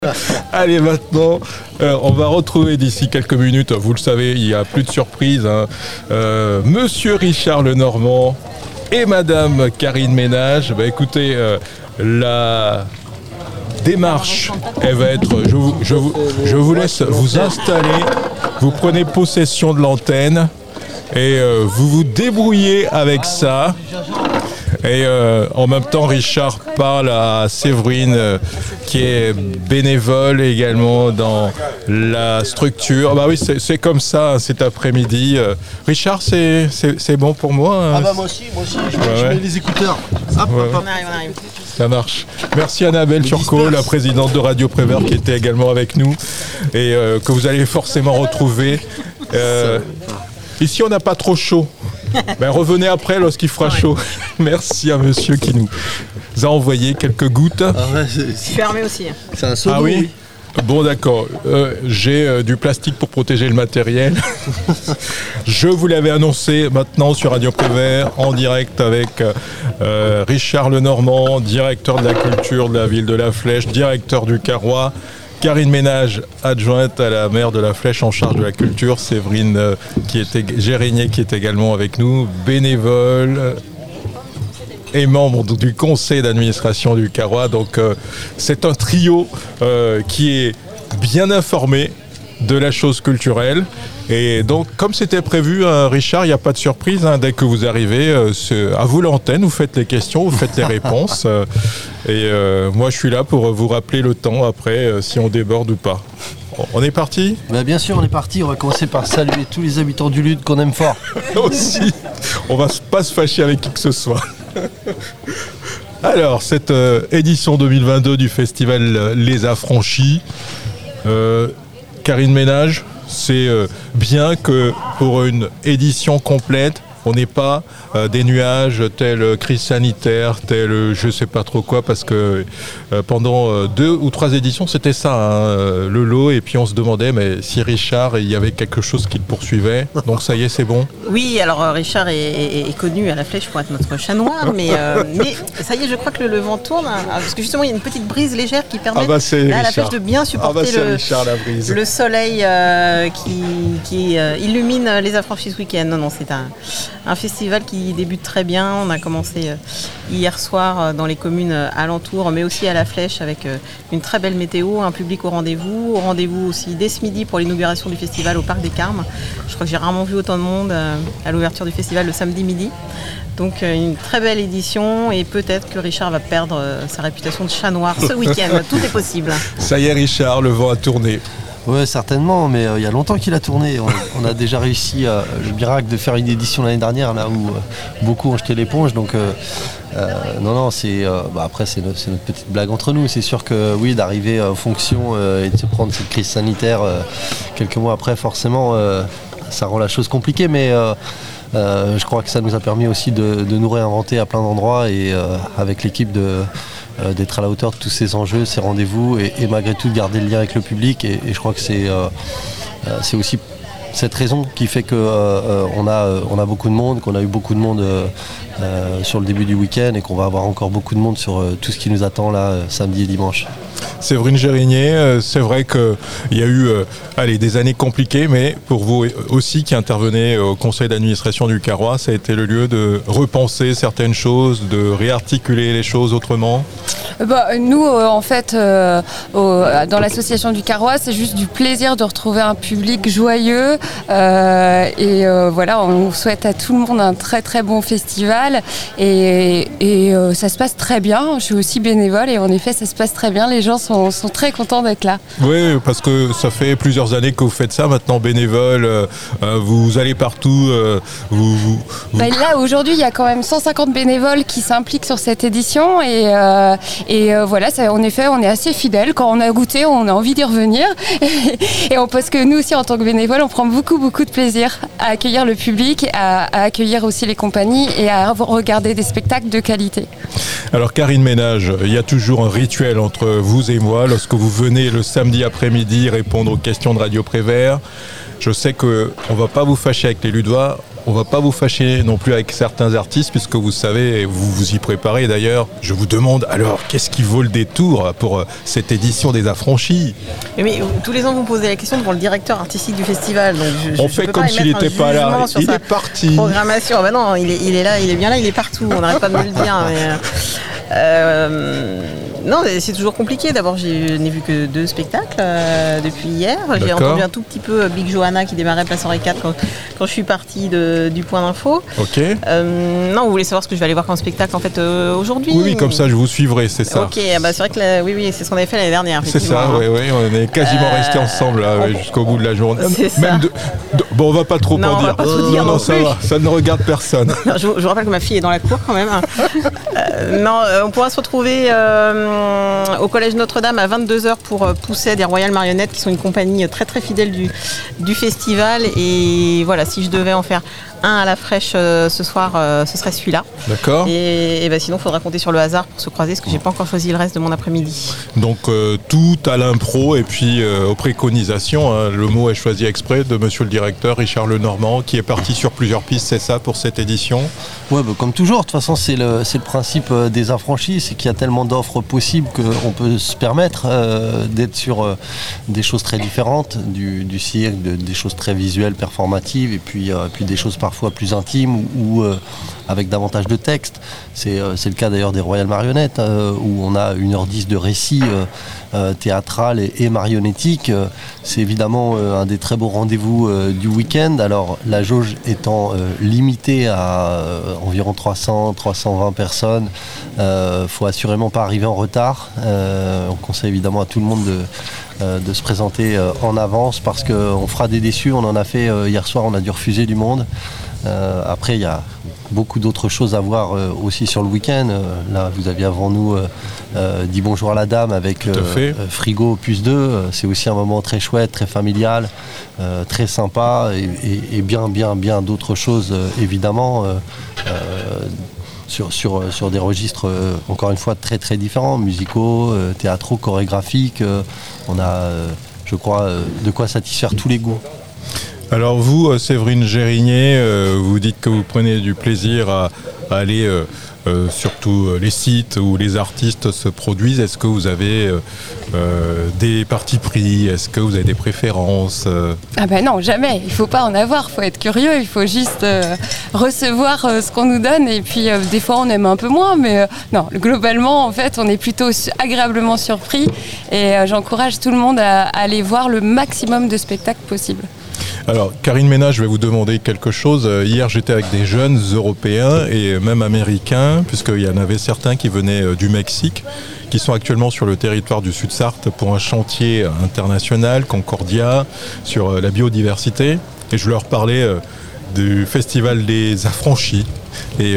Allez, maintenant, on va retrouver d'ici quelques minutes, vous le savez, il n'y a plus de surprise, hein, Monsieur Richard Lenormand et Madame Karine Ménage. Écoutez, la démarche, elle va être, je vous laisse vous installer, vous prenez possession de l'antenne et vous vous débrouillez avec ça. Et en même temps, Richard parle à Séverine, qui est bénévole également dans la structure. Bah oui, c'est comme ça cet après-midi. Richard, c'est bon pour moi. Ah bah moi aussi, je mets les écouteurs. Hop, ouais. On arrive. Ça marche. Merci Annabelle Turcot, la présidente de Radio Prévert, qui était également avec nous et que vous allez forcément retrouver. Ici, on n'a pas trop chaud. Revenez après lorsqu'il fera chaud. Merci à monsieur qui nous a envoyé quelques gouttes. Ah ouais, c'est fermé aussi. C'est un seau. Ah oui. Bon d'accord, j'ai du plastique pour protéger le matériel. Je vous l'avais annoncé maintenant sur Radio Prévert, en direct avec Richard Lenormand, directeur de la culture de la ville de La Flèche, directeur du Carrois, Karine Ménage, adjointe à la maire de La Flèche en charge de la culture, Séverine Gérigné qui est également avec nous, bénévole et membre du conseil d'administration du Carrois. Donc c'est un trio qui est bien informé de la chose culturelle. Et donc, comme c'était prévu, Richard, il n'y a pas de surprise. Dès que vous arrivez, à vous l'antenne, vous faites les questions, vous faites les réponses. Moi, je suis là pour vous rappeler le temps après, si on déborde ou pas. On est parti ? Bien sûr, on est parti. On va commencer par saluer tous les habitants du Lude qu'on aime fort. Aussi, on va pas se fâcher avec qui que ce soit. Alors, cette édition 2022 du festival Les Affranchis, Karine Ménage, c'est bien que pour une édition complète, on n'ait pas des nuages tels crise sanitaire, tels je sais pas trop quoi, parce que pendant 2 ou 3 éditions, c'était ça, le lot, et puis on se demandait mais si Richard, il y avait quelque chose qui le poursuivait, donc ça y est, c'est bon. Oui, alors Richard est connu à La Flèche pour être notre chat noir, mais ça y est, je crois que le vent tourne, parce que justement il y a une petite brise légère qui permet à La Flèche de bien supporter le soleil qui illumine les Affranchis ce week-end. Non, c'est un festival qui débute très bien. On a commencé hier soir dans les communes alentours, mais aussi à La Flèche avec une très belle météo, un public au rendez-vous. Au rendez-vous aussi dès ce midi pour l'inauguration du festival au Parc des Carmes. Je crois que j'ai rarement vu autant de monde à l'ouverture du festival le samedi midi. Donc une très belle édition et peut-être que Richard va perdre sa réputation de chat noir ce week-end. Tout est possible. Ça y est Richard, le vent a tourné. Oui, certainement, mais il y a longtemps qu'il a tourné. On a déjà réussi le miracle de faire une édition l'année dernière, là où beaucoup ont jeté l'éponge. Donc, c'est après c'est notre petite blague entre nous. C'est sûr que oui, d'arriver en fonction et de se prendre cette crise sanitaire quelques mois après, forcément, ça rend la chose compliquée. Mais je crois que ça nous a permis aussi de nous réinventer à plein d'endroits et avec l'équipe d'être à la hauteur de tous ces enjeux, ces rendez-vous et malgré tout de garder le lien avec le public et je crois que c'est aussi cette raison qui fait qu'on a beaucoup de monde, qu'on a eu beaucoup de monde sur le début du week-end et qu'on va avoir encore beaucoup de monde sur tout ce qui nous attend là samedi et dimanche. Séverine Gérigné, c'est vrai qu'il y a eu des années compliquées, mais pour vous aussi qui intervenez au conseil d'administration du Carrois, ça a été le lieu de repenser certaines choses, de réarticuler les choses autrement. Nous, en fait, dans l'association du Carrois, c'est juste du plaisir de retrouver un public joyeux on souhaite à tout le monde un très très bon festival et ça se passe très bien. Je suis aussi bénévole et en effet, ça se passe très bien. Les gens sont très contents d'être là. Oui, parce que ça fait plusieurs années que vous faites ça maintenant, bénévole, vous allez partout. Là, aujourd'hui, il y a quand même 150 bénévoles qui s'impliquent sur cette édition en effet, on est assez fidèles. Quand on a goûté, on a envie d'y revenir. Parce que nous aussi, en tant que bénévoles, on prend beaucoup de plaisir à accueillir le public, à accueillir aussi les compagnies et à regarder des spectacles de qualité. Alors Karine Ménage, il y a toujours un rituel entre vous et moi lorsque vous venez le samedi après-midi répondre aux questions de Radio Prévert. Je sais qu'on ne va pas vous fâcher avec les Ludois. on va pas vous fâcher non plus avec certains artistes, puisque vous savez, vous vous y préparez d'ailleurs. Je vous demande alors, qu'est-ce qui vaut le détour pour cette édition des Affranchis ? Mais tous les ans, vous me posez la question devant le directeur artistique du festival. Donc on fait comme s'il n'était pas là. Il est parti. Programmation. Ah ben non, il est là, il est bien là, il est partout. On n'arrête pas de me le dire. Non, c'est toujours compliqué. D'abord, je n'ai vu que 2 spectacles depuis hier. D'accord. J'ai entendu un tout petit peu Big Johanna qui démarrait Place Henri IV quand je suis partie du point d'info. Ok. Non, vous voulez savoir ce que je vais aller voir comme spectacle en fait aujourd'hui ? Oui, comme ça je vous suivrai, c'est ça. Ok, bah, c'est vrai que oui, c'est ce qu'on avait fait l'année dernière. C'est ça, oui, on est quasiment restés ensemble là, jusqu'au bout de la journée. C'est même ça. Bon, on va pas trop en dire. On va pas tout dire non, ça va, ça ne regarde personne. Je vous rappelle que ma fille est dans la cour quand même. On pourra se retrouver au Collège Notre-Dame à 22h pour Pousset des Royales Marionnettes, qui sont une compagnie très très fidèle du festival. Et voilà, si je devais en faire un à la fraîche ce soir, ce serait celui-là. D'accord. Et sinon, il faudra compter sur le hasard pour se croiser, parce que j'ai pas encore choisi le reste de mon après-midi. Donc tout à l'impro et puis aux préconisations. Hein, le mot est choisi exprès de monsieur le directeur Richard Lenormand, qui est parti sur plusieurs pistes, c'est ça, pour cette édition ? Ouais, bah, comme toujours. De toute façon, c'est le principe des Affranchis, c'est qu'il y a tellement d'offres possibles qu'on peut se permettre d'être sur des choses très différentes, du cirque, des choses très visuelles, performatives, et puis des choses parfois plus intimes ou avec davantage de texte. C'est le cas d'ailleurs des Royales Marionnettes, où on a 1h10 de récit théâtral et marionnettique. C'est évidemment un des très beaux rendez-vous du week-end. Alors la jauge étant limitée à environ 300-320 personnes, faut assurément pas arriver en retard. On conseille évidemment à tout le monde de se présenter en avance, parce qu'on fera des déçus. On en a fait hier soir, on a dû refuser du monde. Après, il y a beaucoup d'autres choses à voir aussi sur le week-end. Là, vous aviez avant nous dit bonjour à la dame avec Frigo Opus 2. C'est aussi un moment très chouette, très familial, très sympa, et bien d'autres choses évidemment. Sur des registres encore une fois très très différents, musicaux, théâtraux, chorégraphiques. On a, je crois, de quoi satisfaire tous les goûts. Alors vous, Séverine Gérigné, vous dites que vous prenez du plaisir à aller sur tous les sites où les artistes se produisent. Est-ce que vous avez des partis pris ? Est-ce que vous avez des préférences ? Ah ben non, jamais. Il ne faut pas en avoir. Il faut être curieux. Il faut juste recevoir ce qu'on nous donne. Et puis des fois, on aime un peu moins. Mais non, globalement, en fait, on est plutôt agréablement surpris. Et j'encourage tout le monde à aller voir le maximum de spectacles possibles. Alors, Karine Ménage, je vais vous demander quelque chose. Hier, j'étais avec des jeunes Européens et même Américains, puisqu'il y en avait certains qui venaient du Mexique, qui sont actuellement sur le territoire du Sud-Sarthe pour un chantier international, Concordia, sur la biodiversité. Et je leur parlais du Festival des Affranchis. Et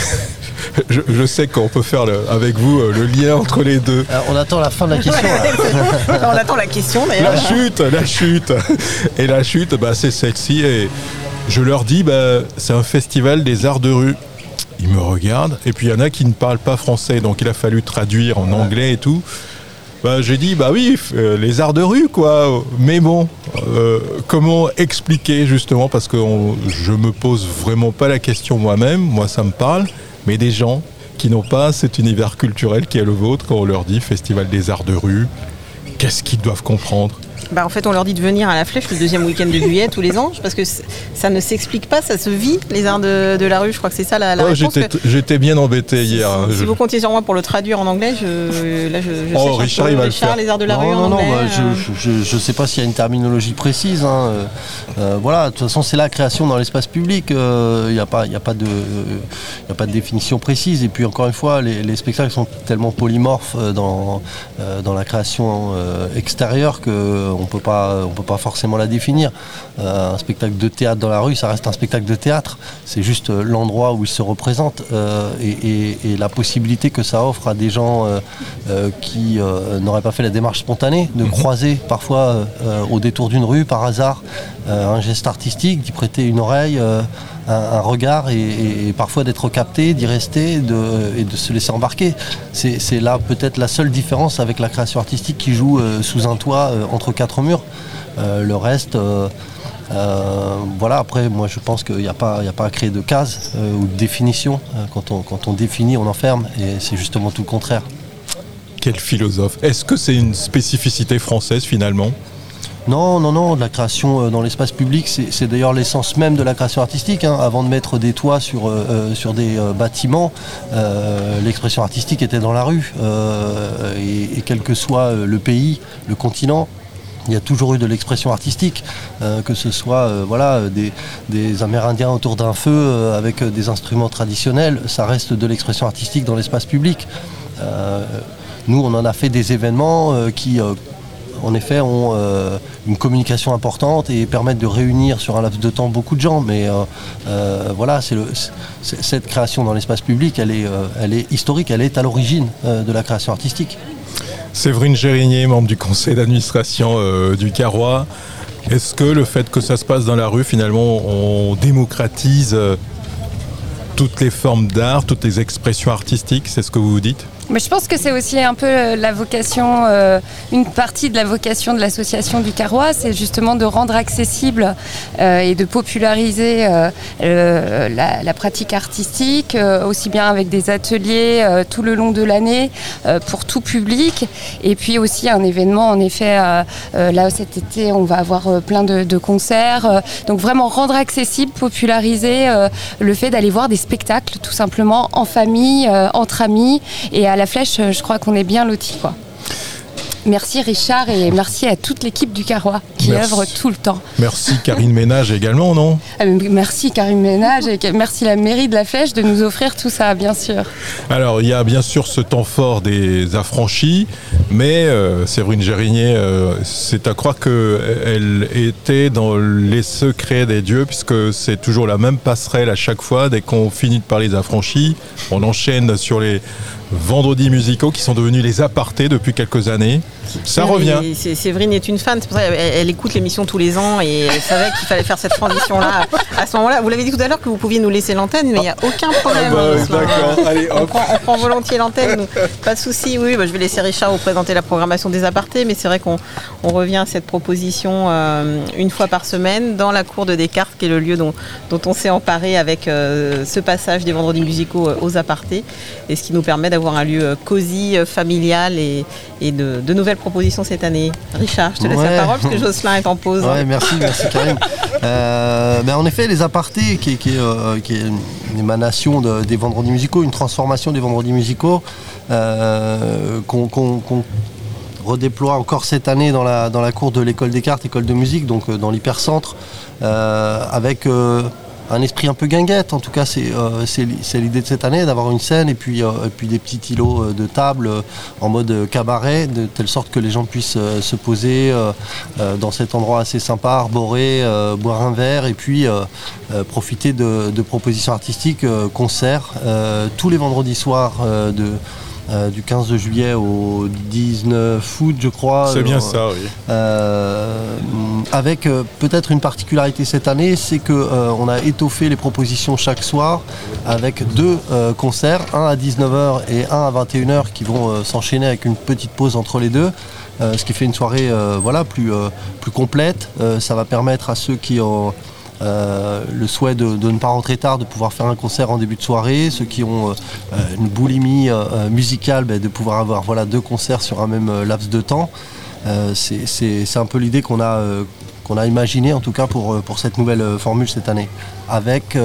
je sais qu'on peut faire avec vous le lien entre les deux. Alors, on attend la fin de la question. On attend la question d'ailleurs. La chute. Et la chute, c'est celle-ci. Et je leur dis, c'est un festival des arts de rue. Ils me regardent. Et puis il y en a qui ne parlent pas français, donc il a fallu traduire en anglais et tout. J'ai dit, oui, les arts de rue, quoi. Mais bon, comment expliquer justement, parce que je me pose vraiment pas la question moi-même. Moi, ça me parle. Mais des gens qui n'ont pas cet univers culturel qui est le vôtre, quand on leur dit Festival des Arts de rue, qu'est-ce qu'ils doivent comprendre ? En fait, on leur dit de venir à la Flèche le deuxième week-end de juillet tous les ans, parce que ça ne s'explique pas, ça se vit, les arts de la rue. Je crois que c'est ça la réponse. J'étais bien embêté hier. Si vous comptiez sur moi pour le traduire en anglais, je Richard, il va le faire. Les arts de la rue en anglais. Je sais pas s'il y a une terminologie précise. Voilà, de toute façon, c'est la création dans l'espace public. Il n'y a pas de définition précise. Et puis encore une fois, les spectacles sont tellement polymorphes dans la création extérieure que on peut pas forcément la définir. Un spectacle de théâtre dans la rue, ça reste un spectacle de théâtre. C'est juste l'endroit où il se représente et la possibilité que ça offre à des gens qui n'auraient pas fait la démarche spontanée de croiser parfois au détour d'une rue par hasard un geste artistique, d'y prêter une oreille, un regard et parfois d'être capté, d'y rester et de se laisser embarquer. C'est là peut-être la seule différence avec la création artistique qui joue sous un toit entre quatre murs. Le reste, voilà, après moi je pense qu'il n'y a pas à créer de cases ou de définition. Quand on définit, on enferme et c'est justement tout le contraire. Quel philosophe. Est-ce que c'est une spécificité française finalement ? Non, la création dans l'espace public, c'est d'ailleurs l'essence même de la création artistique. Avant de mettre des toits sur des bâtiments, l'expression artistique était dans la rue. Et quel que soit le pays, le continent, il y a toujours eu de l'expression artistique, que ce soit des Amérindiens autour d'un feu avec des instruments traditionnels, ça reste de l'expression artistique dans l'espace public. Nous, on en a fait des événements qui, en effet, ont une communication importante et permettent de réunir sur un laps de temps beaucoup de gens. Mais voilà, cette création dans l'espace public, elle est historique, elle est à l'origine de la création artistique. Séverine Gérigné, membre du conseil d'administration du Carrois. Est-ce que le fait que ça se passe dans la rue, finalement, on démocratise toutes les formes d'art, toutes les expressions artistiques ? C'est ce que vous vous dites ? Mais je pense que c'est aussi un peu la vocation, une partie de la vocation de l'association du Carrois, c'est justement de rendre accessible et de populariser la pratique artistique, aussi bien avec des ateliers tout le long de l'année pour tout public, et puis aussi un événement, en effet, là cet été on va avoir plein de concerts, donc vraiment rendre accessible, populariser le fait d'aller voir des spectacles tout simplement en famille, entre amis, et à la Flèche, je crois qu'on est bien lotis, quoi. Merci Richard et merci à toute l'équipe du Carrois qui œuvre tout le temps. Merci Karine Ménage également, non ? Merci Karine Ménage et merci la mairie de la Flèche de nous offrir tout ça, bien sûr. Alors il y a bien sûr ce temps fort des affranchis, mais Séverine Gérigné, c'est à croire qu'elle était dans les secrets des dieux, puisque c'est toujours la même passerelle à chaque fois. Dès qu'on finit de parler des affranchis, on enchaîne sur les vendredis musicaux qui sont devenus les apartés depuis quelques années. Ça revient. Séverine est une fan, c'est pour ça qu'elle écoute l'émission tous les ans et elle savait qu'il fallait faire cette transition-là à ce moment-là. Vous l'avez dit tout à l'heure que vous pouviez nous laisser l'antenne, mais il n'y a aucun problème. D'accord, allez, hop. On prend volontiers l'antenne, pas de souci. Oui, je vais laisser Richard vous présenter la programmation des apartés, mais c'est vrai qu'on revient à cette proposition une fois par semaine dans la cour de Descartes, qui est le lieu dont on s'est emparé avec ce passage des vendredis musicaux aux apartés, et ce qui nous permet d'avoir un lieu cosy, familial et de nouvelles propositions cette année. Richard, je te laisse la parole parce que Jocelyn est en pause. Ouais, merci Karine. En effet, les apartés, qui est une émanation des vendredis musicaux, une transformation des vendredis musicaux, qu'on redéploie encore cette année dans la cour de l'école Descartes, école de musique, donc dans l'hypercentre, avec un esprit un peu guinguette. En tout cas, c'est l'idée de cette année, d'avoir une scène et puis des petits îlots de table en mode cabaret, de telle sorte que les gens puissent se poser dans cet endroit assez sympa, arboré, boire un verre et puis profiter de propositions artistiques, concerts, tous les vendredis soirs du 15 juillet au 19 août, je crois. C'est bien ça, oui. Avec peut-être une particularité cette année, c'est qu'on a étoffé les propositions chaque soir avec 2 concerts, un à 19h et un à 21h qui vont s'enchaîner avec une petite pause entre les deux. Ce qui fait une soirée plus complète. Ça va permettre à ceux qui ont le souhait de ne pas rentrer tard, de pouvoir faire un concert en début de soirée, ceux qui ont une boulimie musicale, de pouvoir avoir 2 concerts sur un même laps de temps. C'est un peu l'idée qu'on a imaginée en tout cas pour cette nouvelle formule cette année, avec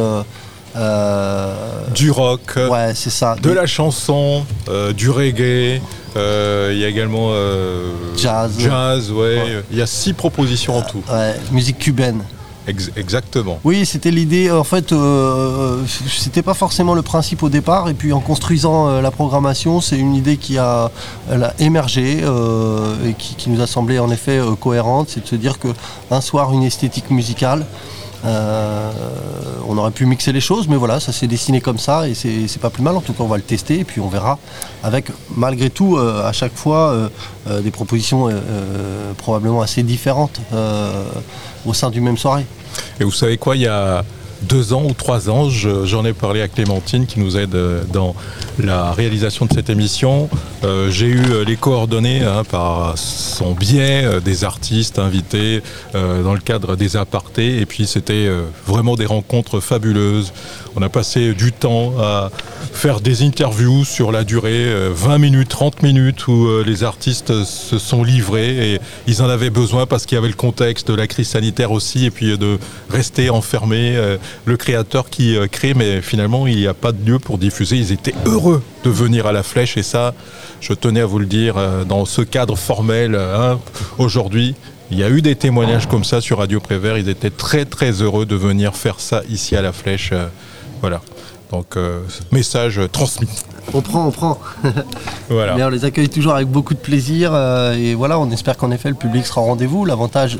du rock, ouais, c'est ça, de la chanson, du reggae, il y a également jazz, ouais. Il y a 6 propositions en tout. Ouais, musique cubaine. Exactement. Oui, c'était l'idée. En fait, c'était pas forcément le principe au départ. Et puis en construisant la programmation, c'est une idée qui a émergé et qui nous a semblé en effet cohérente. C'est de se dire qu'un soir, une esthétique musicale, on aurait pu mixer les choses, mais voilà, ça s'est dessiné comme ça et c'est pas plus mal. En tout cas, on va le tester et puis on verra. Avec malgré tout, à chaque fois, des propositions probablement assez différentes au sein d'une même soirée. Et vous savez quoi, il y a 2 ans ou 3 ans. J'en ai parlé à Clémentine qui nous aide dans la réalisation de cette émission. J'ai eu les coordonnées par son biais des artistes invités dans le cadre des apartés, et puis c'était vraiment des rencontres fabuleuses. On a passé du temps à faire des interviews sur la durée, 20 minutes, 30 minutes, où les artistes se sont livrés, et ils en avaient besoin parce qu'il y avait le contexte de la crise sanitaire aussi, et puis de rester enfermé, le créateur qui crée, mais finalement il n'y a pas de lieu pour diffuser. Ils étaient heureux de venir à la Flèche, et ça, je tenais à vous le dire dans ce cadre formel aujourd'hui. Il y a eu des témoignages comme ça sur Radio Prévert. Ils étaient très très heureux de venir faire ça ici à la Flèche. Voilà. Donc message transmis. On prend. Voilà. Mais on les accueille toujours avec beaucoup de plaisir. Et voilà, on espère qu'en effet le public sera au rendez-vous. L'avantage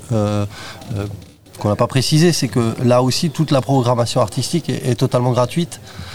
qu'on n'a pas précisé, c'est que là aussi toute la programmation artistique est totalement gratuite.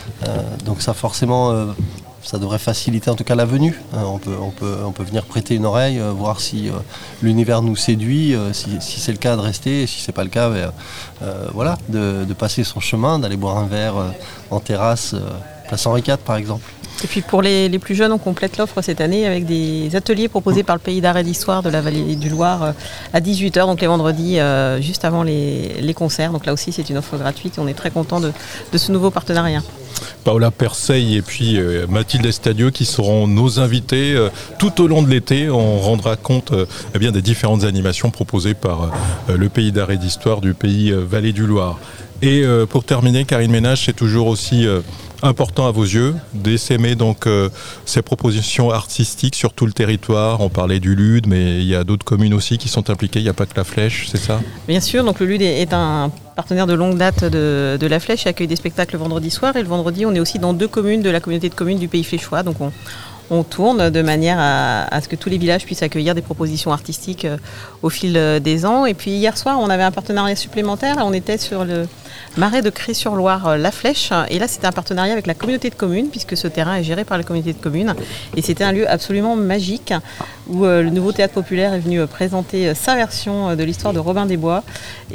Donc ça forcément... ça devrait faciliter en tout cas la venue. On peut venir prêter une oreille, voir si l'univers nous séduit, si c'est le cas de rester, et si c'est pas le cas, voilà, de passer son chemin, d'aller boire un verre en terrasse, place Henri IV par exemple. Et puis pour les plus jeunes, on complète l'offre cette année avec des ateliers proposés par le Pays d'Art et d'Histoire de la Vallée du Loir à 18h, donc les vendredis, juste avant les concerts. Donc là aussi, c'est une offre gratuite et on est très content de ce nouveau partenariat. Paola Perseille et puis Mathilde Estadio qui seront nos invités tout au long de l'été. On rendra compte des différentes animations proposées par le Pays d'Art et d'Histoire du Pays Vallée du Loir. Et pour terminer, Karine Ménage, c'est toujours aussi important à vos yeux d'essaimer donc ces propositions artistiques sur tout le territoire. On parlait du LUD, mais il y a d'autres communes aussi qui sont impliquées. Il n'y a pas que la Flèche, c'est ça ? Bien sûr, donc le LUD est un partenaire de longue date de la Flèche et accueille des spectacles le vendredi soir. Et le vendredi, on est aussi dans 2 communes de la communauté de communes du Pays Fléchois. Donc on tourne de manière à ce que tous les villages puissent accueillir des propositions artistiques au fil des ans. Et puis hier soir, on avait un partenariat supplémentaire. On était sur le marais de Cré-sur-Loire, La Flèche. Et là, c'était un partenariat avec la communauté de communes, puisque ce terrain est géré par la communauté de communes. Et c'était un lieu absolument magique où le Nouveau Théâtre Populaire est venu présenter sa version de l'histoire de Robin des Bois.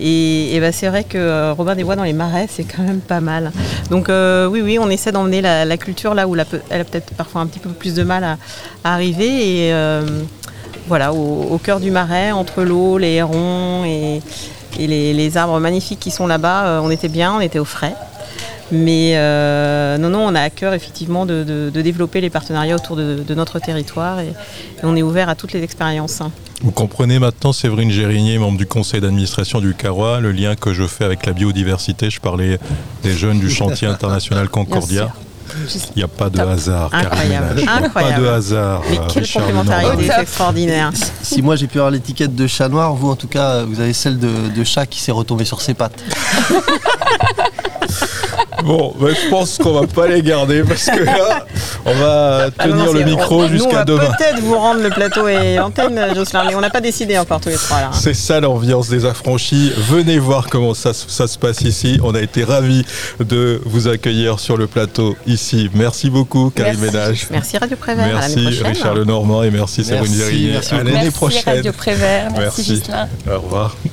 Et c'est vrai que Robin des Bois dans les marais, c'est quand même pas mal. Donc oui, on essaie d'emmener la culture là où elle a peut-être parfois un petit peu plus de mal à arriver. Et voilà, au cœur du marais, entre l'eau, les hérons et les arbres magnifiques qui sont là-bas, on était bien, on était au frais. Mais non, on a à cœur effectivement de développer les partenariats autour de notre territoire et on est ouvert à toutes les expériences. Vous comprenez maintenant, Séverine Gérinier, membre du conseil d'administration du Carrois, le lien que je fais avec la biodiversité. Je parlais des jeunes du chantier international Concordia. Il n'y a pas de hasard, incroyable. Il n'y a pas de hasard. Mais quelle complémentarité, c'est extraordinaire. Si moi j'ai pu avoir l'étiquette de chat noir, vous en tout cas, vous avez celle de chat qui s'est retombé sur ses pattes. Bon, je pense qu'on va pas les garder parce que là, on va tenir le micro jusqu'à demain. On va peut-être vous rendre le plateau et l'antenne, Jocelyn, mais on n'a pas décidé encore tous les trois là. C'est ça l'ambiance des affranchis. Venez voir comment ça se passe ici. On a été ravis de vous accueillir sur le plateau ici. Merci beaucoup, Karine Ménage. Merci Radio Prévert. Merci Richard Lenormand et merci Séverine Gérinier. À l'année prochaine. Merci Radio Prévert. Merci Jocelyn. Au revoir.